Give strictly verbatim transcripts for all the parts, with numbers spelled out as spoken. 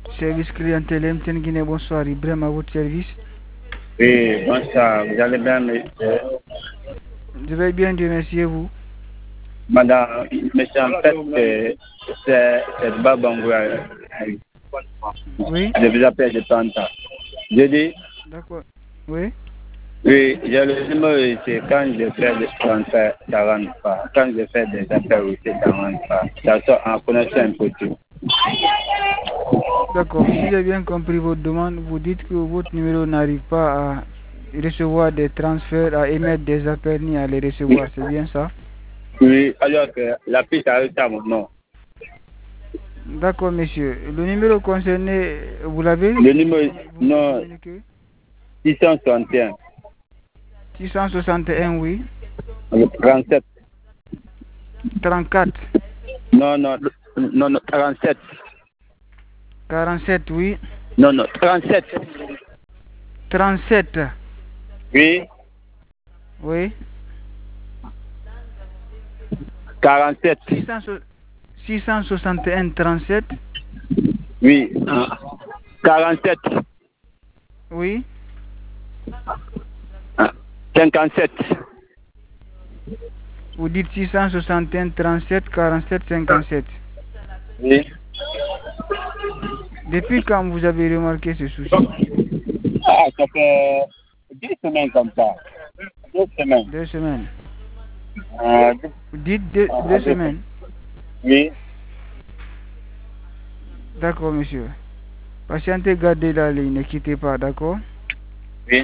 Service clientèle M T N Guinée, bonsoir. Ibrahim à votre service. Oui, bonsoir. Vous allez bien, monsieur? Je vais bien, Dieu merci, et vous? Madame, monsieur, en fait, c'est c'est Babango. Oui. Je vous appelle de Tanta. Je dis, D'accord. Oui. oui, j'ai le numéro ici. Quand je fais des transferts, ça ne rentre pas. Quand je fais des appels aussi, ça ne rentre pas. Ça sort en connexion un peu tout. D'accord. Si j'ai bien compris votre demande, vous dites que votre numéro n'arrive pas à recevoir des transferts, à émettre des appels ni à les recevoir. C'est bien ça? Oui, alors que la piste arrive à mon nom. D'accord, monsieur. Le numéro concerné, vous l'avez? Le numéro, Vous me le non, communiquez? six cent soixante et un. six cent soixante et un, oui. trente-sept. trente-quatre. Non, non, non, non, trente-sept. quarante-sept, oui. Non, non, trente-sept. trente-sept. Oui, Oui. quarante-sept. six cent soixante et un, trente-sept. Oui, quarante-sept. Oui. cinquante-sept. Vous dites six cent soixante et un, trente-sept, quarante-sept, cinquante-sept. Oui. Depuis quand vous avez remarqué ce souci? Ah, ça fait dix semaines comme ça. Deux semaines. Deux semaines. Euh, Vous dites deux, deux, deux deux, semaines. oui. D'accord, monsieur. Patientez, gardez la ligne, ne quittez pas, d'accord? Oui.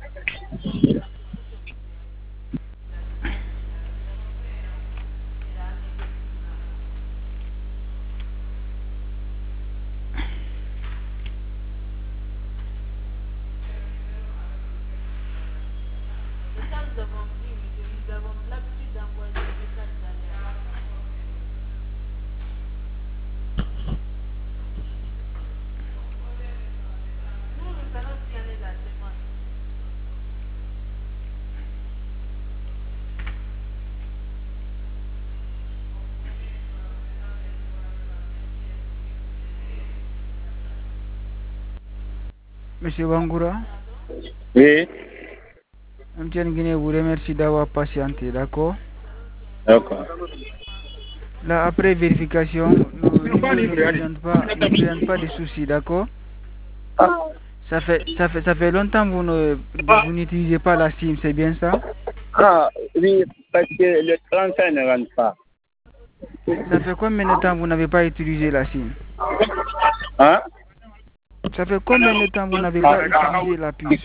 Monsieur Bangoura, Oui. M T N Guinée vous remercie d'avoir patienté, d'accord? D'accord. Là, après vérification, le numéro ne présente pas, ne présente pas de soucis, d'accord? Ça fait, ça fait, ça fait longtemps que vous ne, vous n'utilisez pas la SIM, c'est bien ça? Ah, oui, parce que le trente-cinq ne rentre pas. Ça fait combien de temps que vous n'avez pas utilisé la SIM? Hein? Ça fait combien de temps que vous n'avez pas utilisé la puce?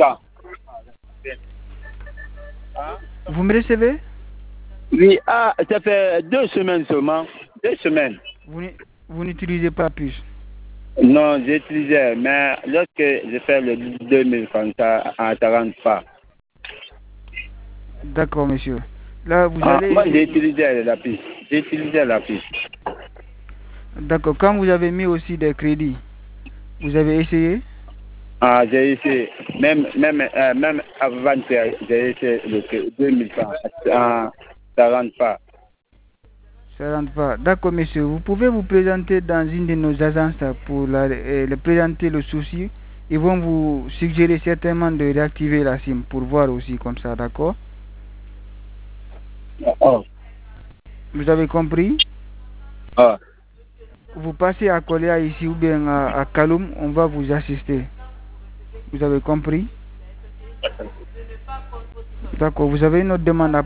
Vous me recevez? Oui, ah, ça fait deux semaines seulement. Deux semaines. Vous, vous n'utilisez pas la puce? Non, j'utilisais, mais lorsque je fais le deux mille comme ça, ah, ça rentre pas. D'accord, monsieur. Là, vous Ah, allez moi, j'ai essayer. utilisé la piste. J'ai utilisé la piste. D'accord. Quand vous avez mis aussi des crédits, vous avez essayé? Ah, j'ai essayé. Même, même, euh, même avant que j'ai essayé le deux mille francs. Ah, ça rentre pas. Ça rentre pas. D'accord, monsieur. Vous pouvez vous présenter dans une de nos agences pour la, euh, le présenter le souci. Ils vont vous suggérer certainement de réactiver la SIM pour voir aussi comme ça, d'accord? Oh. Vous avez compris? Oh. Vous passez à Koléa ici ou bien à, à Kaloum, on va vous assister. Vous avez compris? D'accord, vous avez une autre demande à